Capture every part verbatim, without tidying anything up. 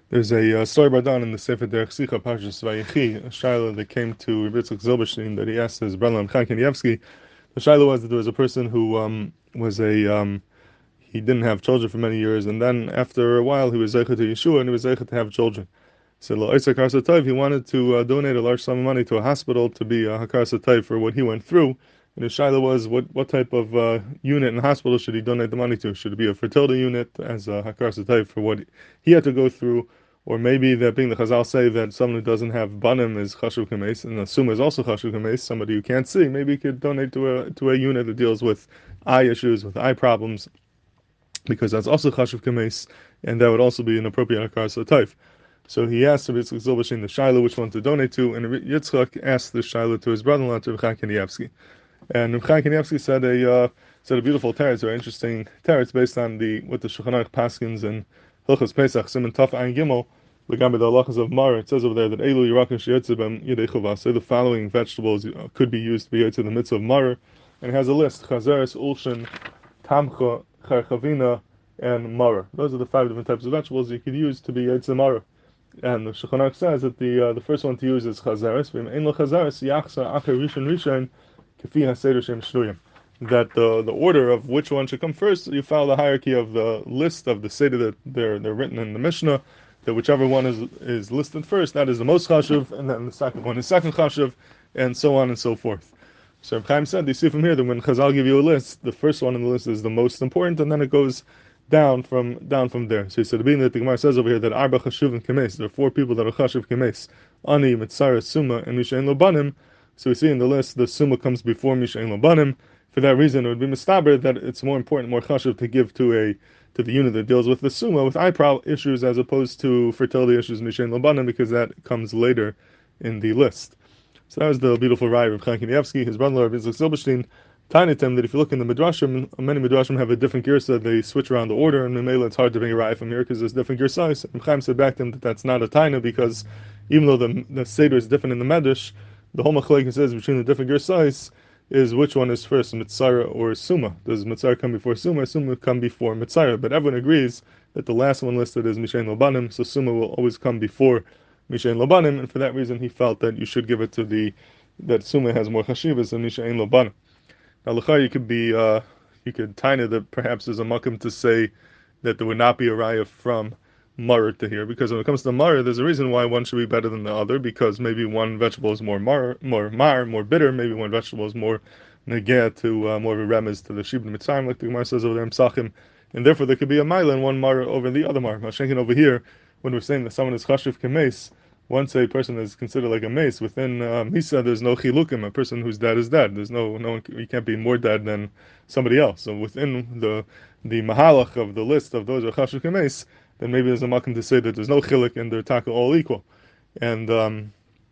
There's a uh, story brought down in the Sefer Derech Sicha, Parshas Vayechi, a Shiloh that came to Rebbe Yitzchak Zilberstein that he asked his brother Chaim Kanievsky. The Shiloh was that there was a person who um, was a um, he didn't have children for many years, and then after a while he was zeicha to Yeshua and he was zeicha to have children. So Lo Isaac Har he wanted to uh, donate a large sum of money to a hospital to be a Hakar Satayv for what he went through. And his Shiloh was, what, what type of uh, unit in the hospital should he donate the money to? Should it be a fertility unit as a Hakar Satayv for what he had to go through? Or maybe that being the Chazal say that someone who doesn't have banim is chashuv kameis, and the summa is also chashuv kameis, somebody who can't see, maybe he could donate to a to a unit that deals with eye issues, with eye problems, because that's also chashuv kameis, and that would also be an appropriate hakar satayv. So he asked Rabbi Yitzchak Zilberstein the Shiloh which one to donate to, and Rabbi Yitzchak asked the Shiloh to his brother-in-law, to Rabbi Chaim Kanievsky. And Rabbi Chaim Kanievsky said a uh, said a beautiful teretz, very interesting teretz based on the what the Shulchan Aruch paskins and Hilchos Pesach Siman Taf Ayin Gimel. Regarding the halachas of Mar, it says over there that Elu Yirakim Sheyotze B'M Yidei Chuvah. So the following vegetables could be used to be yotze the mitzvah of Mar, and it has a list: Chazeres, Ulshin, Tamcha, Charchavina, and Mar. Those are the five different types of vegetables you could use to be yotze Mar. And the Shulchan Aruch says that the uh, the first one to use is Chazeres. V'Im Ein Lo Chazeres Yachsa Acher Rishon Rishon Kefi HaSeder Shem Shnuyim. That the the order of which one should come first, you follow the hierarchy of the list of the seder that they're they're written in the Mishnah. That whichever one is is listed first, that is the most chashuv, and then the second one is second chashuv, and so on and so forth. So Reb Chaim said, you see from here that when Chazal give you a list, the first one on the list is the most important, and then it goes down from down from there. So he said, being that the Gemara says over here that arba chashuvim kemes, there are four people that are chashuv kemes, ani, mitzara, summa, and mishain lo banim. So we see in the list the summa comes before mishain lo banim. For that reason, it would be mistaber that it's more important, more chashuv to give to a to the unit that deals with the summa, with eyebrow issues, as opposed to fertility issues, mishain lo banim, because that comes later in the list. So that was the beautiful raya of Chaim Kanievsky, his brother Rabbi Yitzchak Zilberstein, taught him that if you look in the midrashim, many midrashim have a different girsa, they switch around the order, and Memela it's hard to bring a raya from here because there's different girsas. And Chaim said back to him that that's not a taina, because even though the the seder is different in the medrash, the whole machlekes says between the different girsas is which one is first, mitzara or summa. Does mitzara come before summa, or summa come before mitzara? But everyone agrees that the last one listed is mishain lo banim, so summa will always come before mishain lo banim, and for that reason he felt that you should give it to the that summa has more chashivas than mishain lo banim. Now, l'chayr, you could be, uh, you could taina that perhaps there's a makom to say that there would not be a raya from mar to here, because when it comes to mar, there's a reason why one should be better than the other, because maybe one vegetable is more mar, more mar, more bitter, maybe one vegetable is more negeh to uh, more of a remez to the shibud mitzrayim, like the Gemara says over there in Psachim, and therefore there could be a mile and one mar over the other mar. Mashenkin over here, when we're saying that someone is chashiv kemes, once a person is considered like a mace, within uh, Misa there's no chilukim. A person who's dead is dead. There's no no one. You can't be more dead than somebody else. So within the the mahalach of the list of those who are chashuv kemes, then maybe there's a makom to say that there's no chiluk and they're taka all equal. And um,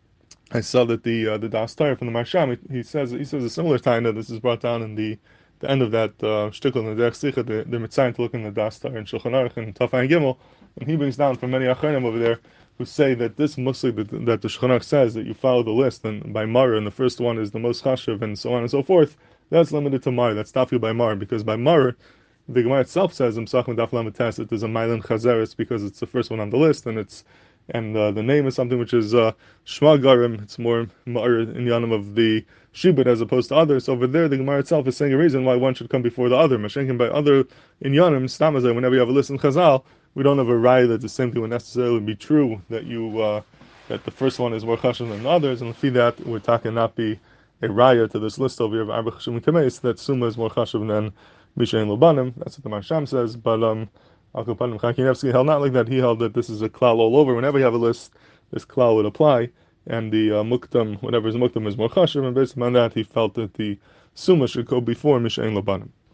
I saw that the uh, the Das Torah from the Marsham, he, he says he says a similar time that this is brought down in the the end of that uh, shtickle in the Derech Sicha. They're, they're mitzayin to look in the Das Torah and Shulchan Aruch and Taf Ayin Gimel, and he brings down from many achronim over there who say that this musli that, that the Shulchan Aruch says that you follow the list and by mar, and the first one is the most chashuv and so on and so forth, that's limited to mar. That's tafu by mar, because by mar, the Gemara itself says in Psachim Daf Lamed Tes it is a Mailan Chazeres because it's the first one on the list, and it's and uh, the name is something which is uh, Shma Garim. It's more mar in yanim of the shibud as opposed to others. Over there, the Gemara itself is saying a reason why one should come before the other. Mashenkin by other in yanim stamazay. Whenever you have a list in Chazal, we don't have a raya that the same thing would necessarily be true, that you uh, that the first one is more chashuv than the others, and for that we're talking not be a raya to this list over here of arba chashuvim kemes that summa is more chashuv than mishain lo banim. That's what the Marsham says. But um, Al Kapanim Chaim Kanievsky held not like that. He held that this is a klal all over. Whenever you have a list, this klal would apply, and the uh, muktam, whatever is muktam, is more chashuv. And based on that, he felt that the summa should go before mishain lo banim.